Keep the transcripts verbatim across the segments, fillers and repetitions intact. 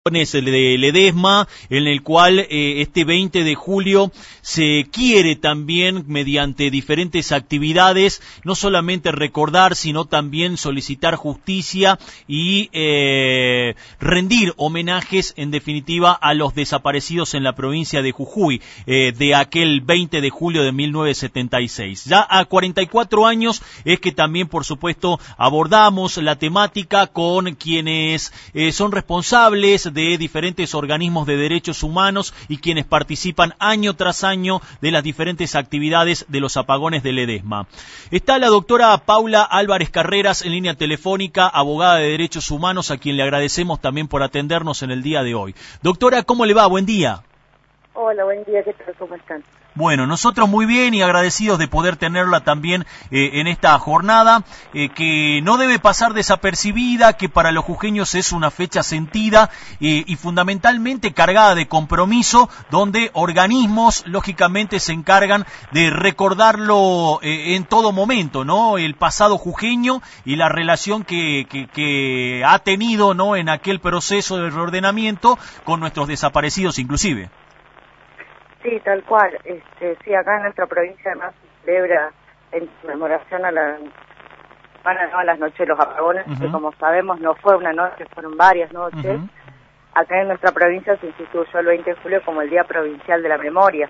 de Ledesma, en el cual eh, este veinte de julio se quiere también, mediante diferentes actividades, no solamente recordar, sino también solicitar justicia y eh, rendir homenajes, en definitiva, a los desaparecidos en la provincia de Jujuy, eh, de aquel veinte de julio de mil novecientos setenta y seis. Ya a cuarenta y cuatro años es que también, por supuesto, abordamos la temática con quienes eh, son responsables de diferentes organismos de derechos humanos y quienes participan año tras año de las diferentes actividades de los apagones de Ledesma. Está la doctora Paula Álvarez Carreras en línea telefónica, abogada de derechos humanos, a quien le agradecemos también por atendernos en el día de hoy. Doctora, ¿cómo le va? Buen día. Hola, buen día, ¿qué tal? ¿Cómo están? Bueno, nosotros muy bien y agradecidos de poder tenerla también eh, en esta jornada, eh, que no debe pasar desapercibida, que para los jujeños es una fecha sentida eh, y fundamentalmente cargada de compromiso, donde organismos lógicamente se encargan de recordarlo eh, en todo momento, ¿no? El pasado jujeño y la relación que, que, que ha tenido, ¿no?, en aquel proceso de reordenamiento con nuestros desaparecidos inclusive. Sí, tal cual. Este, sí, acá en nuestra provincia además se celebra en conmemoración a la van a las noches de los apagones, uh-huh. que como sabemos no fue una noche, fueron varias noches. Uh-huh. Acá en nuestra provincia se instituyó el veinte de julio como el Día Provincial de la Memoria.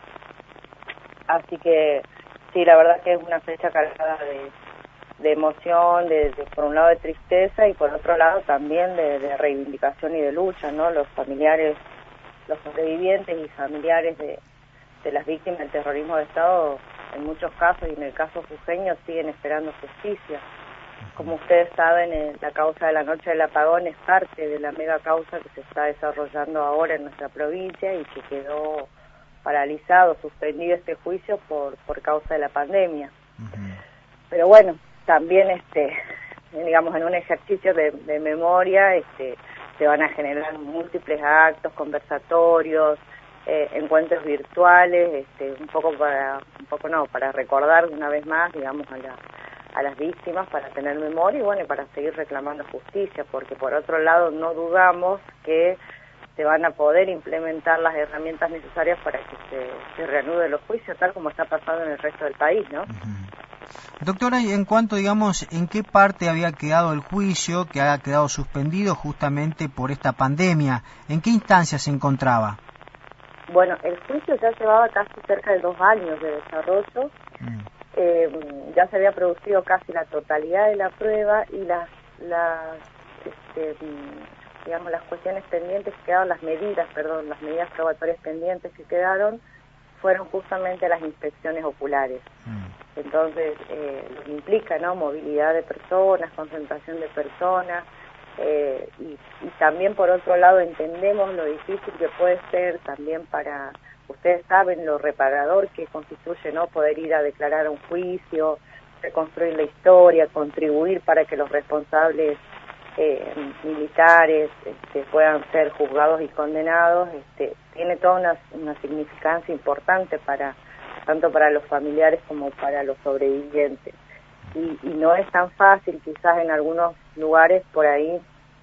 Así que sí, la verdad que es una fecha cargada de, de emoción, de, de, por un lado de tristeza y por otro lado también de, de reivindicación y de lucha, ¿no? Los familiares, los sobrevivientes y familiares de de las víctimas del terrorismo de Estado, en muchos casos, y en el caso jujeño, siguen esperando justicia. Como ustedes saben, la causa de la noche del apagón es parte de la mega causa que se está desarrollando ahora en nuestra provincia y que quedó paralizado, suspendido este juicio por por causa de la pandemia. Uh-huh. Pero bueno, también, este digamos, en un ejercicio de, de memoria, este se van a generar múltiples actos, conversatorios, Eh, encuentros virtuales, este, un poco para, un poco no, para recordar una vez más, digamos, a, la, a las víctimas, para tener memoria y bueno, y para seguir reclamando justicia, porque por otro lado no dudamos que se van a poder implementar las herramientas necesarias para que se, se reanuden los juicios, tal como está pasando en el resto del país, ¿no? Uh-huh. Doctora, y en cuanto, digamos, ¿en qué parte había quedado el juicio que ha quedado suspendido justamente por esta pandemia? ¿En qué instancia se encontraba? Bueno, el juicio ya llevaba casi cerca de dos años de desarrollo, mm. eh, ya se había producido casi la totalidad de la prueba y las, las este, digamos, las cuestiones pendientes que quedaron, las medidas, perdón, las medidas probatorias pendientes que quedaron fueron justamente las inspecciones oculares. Mm. Entonces, eh, lo que implica, ¿no?, movilidad de personas, concentración de personas. Eh, y, y también por otro lado entendemos lo difícil que puede ser también para, ustedes saben lo reparador que constituye, ¿no?, poder ir a declarar un juicio, reconstruir la historia, contribuir para que los responsables eh, militares este, puedan ser juzgados y condenados. Este, tiene toda una, una significancia importante para tanto para los familiares como para los sobrevivientes. Y, y no es tan fácil, quizás en algunos lugares por ahí,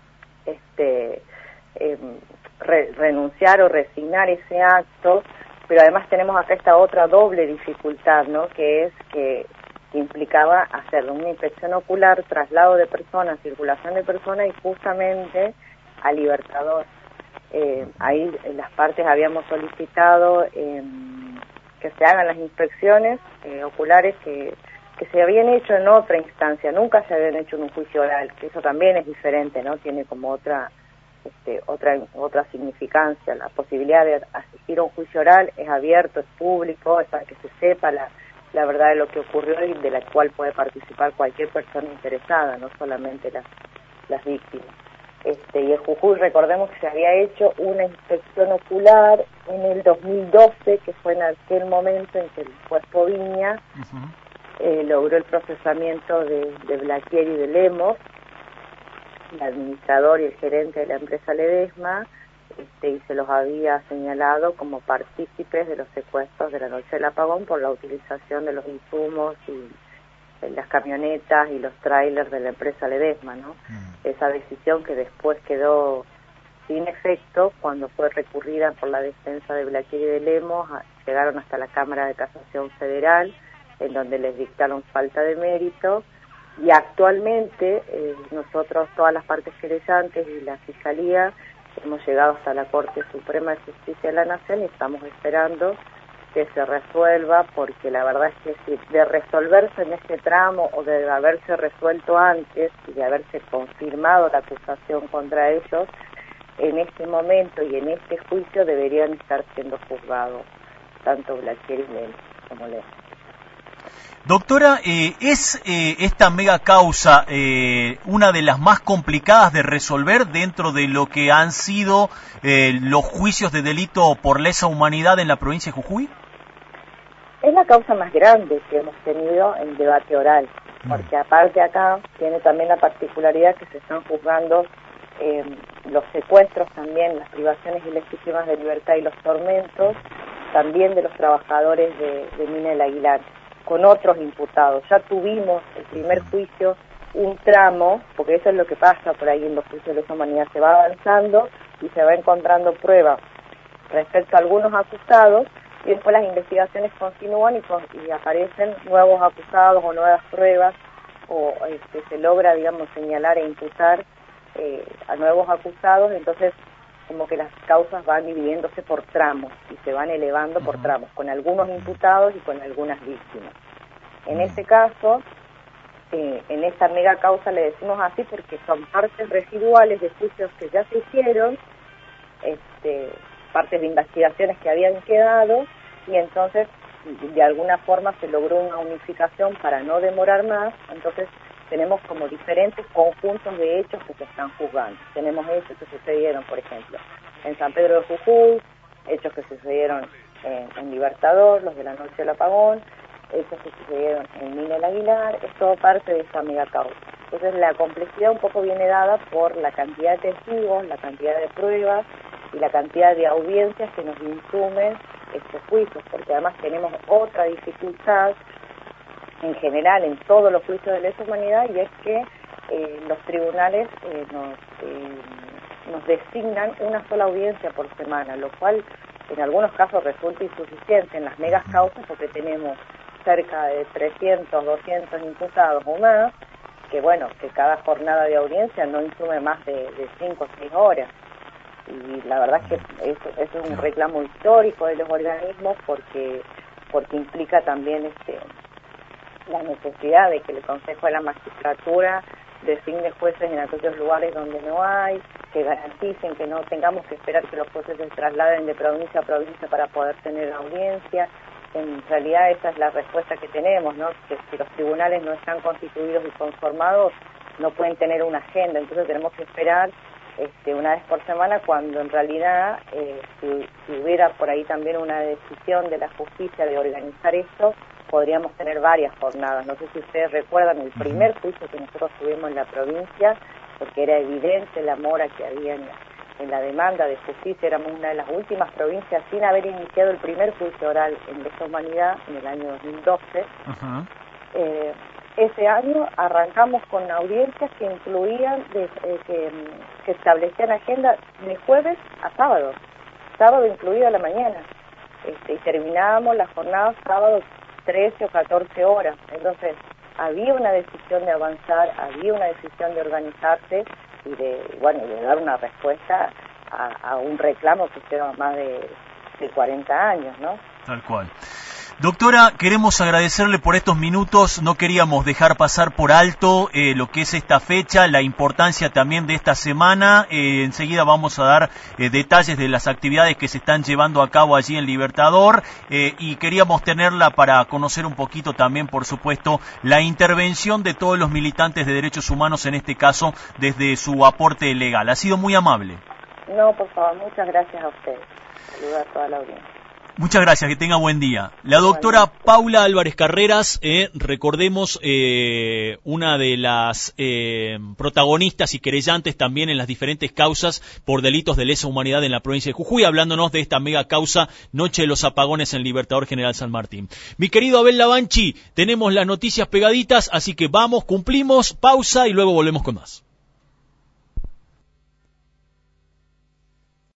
este eh, re, renunciar o resignar ese acto, pero además tenemos acá esta otra doble dificultad, ¿no?, que es que, que implicaba hacer una inspección ocular, traslado de personas, circulación de personas y justamente a Libertador. Eh, ahí las partes habíamos solicitado eh, que se hagan las inspecciones eh, oculares que que se habían hecho en otra instancia, nunca se habían hecho en un juicio oral, que eso también es diferente, ¿no? Tiene como otra este, otra otra significancia. La posibilidad de asistir a un juicio oral es abierto, es público, es para que se sepa la, la verdad de lo que ocurrió y de la cual puede participar cualquier persona interesada, no solamente las, las víctimas. Este, y en Jujuy, recordemos que se había hecho una inspección ocular en el dos mil doce, que fue en aquel momento en que el juez Poviña uh-huh. Eh, logró el procesamiento de, de Blaquier y de Lemos, el administrador y el gerente de la empresa Ledesma, este, y se los había señalado como partícipes de los secuestros de la noche del apagón por la utilización de los insumos y eh, las camionetas y los trailers de la empresa Ledesma, ¿no? Mm. Esa decisión que después quedó sin efecto cuando fue recurrida por la defensa de Blaquier y de Lemos. Llegaron hasta la Cámara de Casación Federal, en donde les dictaron falta de mérito, y actualmente eh, nosotros, todas las partes querellantes y la Fiscalía, hemos llegado hasta la Corte Suprema de Justicia de la Nación y estamos esperando que se resuelva, porque la verdad es que si de resolverse en este tramo o de haberse resuelto antes y de haberse confirmado la acusación contra ellos, en este momento y en este juicio deberían estar siendo juzgados tanto Blaquier y Lemos como Lemos. Doctora, eh, ¿es eh, esta mega causa eh, una de las más complicadas de resolver dentro de lo que han sido eh, los juicios de delito por lesa humanidad en la provincia de Jujuy? Es la causa más grande que hemos tenido en debate oral, porque aparte acá tiene también la particularidad que se están juzgando eh, los secuestros también, las privaciones ilegítimas de libertad y los tormentos, también de los trabajadores de, de Mina El Aguilar, con otros imputados. Ya tuvimos el primer juicio, un tramo, porque eso es lo que pasa por ahí en los juicios de lesa humanidad, se va avanzando y se va encontrando pruebas respecto a algunos acusados, y después las investigaciones continúan y, con, y aparecen nuevos acusados o nuevas pruebas, o este, se logra, digamos, señalar e imputar eh, a nuevos acusados. Entonces como que las causas van dividiéndose por tramos y se van elevando por tramos, con algunos imputados y con algunas víctimas. En este caso, eh, en esta mega causa le decimos así porque son partes residuales de juicios que ya se hicieron, este, partes de investigaciones que habían quedado, y entonces de alguna forma se logró una unificación para no demorar más. Entonces tenemos como diferentes conjuntos de hechos que se están juzgando. Tenemos hechos que sucedieron, por ejemplo, en San Pedro de Jujuy, hechos que sucedieron en, en Libertador, los de la noche del apagón, hechos que sucedieron en Mina El Aguilar. Es todo parte de esta mega causa. Entonces la complejidad un poco viene dada por la cantidad de testigos, la cantidad de pruebas y la cantidad de audiencias que nos insumen estos juicios, porque además tenemos otra dificultad en general en todos los juicios de lesa humanidad, y es que eh, los tribunales eh, nos, eh, nos designan una sola audiencia por semana, lo cual en algunos casos resulta insuficiente en las megas causas, porque tenemos cerca de trescientos, doscientos imputados o más, que bueno, que cada jornada de audiencia no insume más de, de cinco o seis horas. Y la verdad es que eso, eso es un reclamo histórico de los organismos, porque porque implica también este la necesidad de que el Consejo de la Magistratura designe jueces en aquellos lugares donde no hay, que garanticen que no tengamos que esperar que los jueces se trasladen de provincia a provincia para poder tener audiencia. En realidad esa es la respuesta que tenemos, ¿no? Que si los tribunales no están constituidos y conformados, no pueden tener una agenda, entonces tenemos que esperar Este, una vez por semana, cuando en realidad eh, si, si hubiera por ahí también una decisión de la justicia de organizar esto, podríamos tener varias jornadas. No sé si ustedes recuerdan el primer juicio que nosotros tuvimos en la provincia, porque era evidente la mora que había en la, en la demanda de justicia. Éramos una de las últimas provincias sin haber iniciado el primer juicio oral en lesa humanidad en el año dos mil doce. Uh-huh. eh, Ese año arrancamos con audiencias que incluían, de, eh, que, que establecían agenda de jueves a sábado, sábado incluido a la mañana, este, y terminábamos las jornadas sábado trece o catorce horas. Entonces había una decisión de avanzar, había una decisión de organizarse y de, bueno, de dar una respuesta a, a un reclamo que lleva más de, de cuarenta años, ¿no? Tal cual. Doctora, queremos agradecerle por estos minutos. No queríamos dejar pasar por alto eh, lo que es esta fecha, la importancia también de esta semana. Eh, enseguida vamos a dar eh, detalles de las actividades que se están llevando a cabo allí en Libertador, eh, y queríamos tenerla para conocer un poquito también, por supuesto, la intervención de todos los militantes de derechos humanos, en este caso desde su aporte legal. Ha sido muy amable. No, por favor, muchas gracias a ustedes. Saludos a toda la audiencia. Muchas gracias, que tenga buen día. La doctora Paula Álvarez Carreras, eh, recordemos, eh, una de las eh, protagonistas y querellantes también en las diferentes causas por delitos de lesa humanidad en la provincia de Jujuy, hablándonos de esta mega causa Noche de los Apagones en Libertador General San Martín. Mi querido Abel Lavanchi, tenemos las noticias pegaditas, así que vamos, cumplimos, pausa y luego volvemos con más.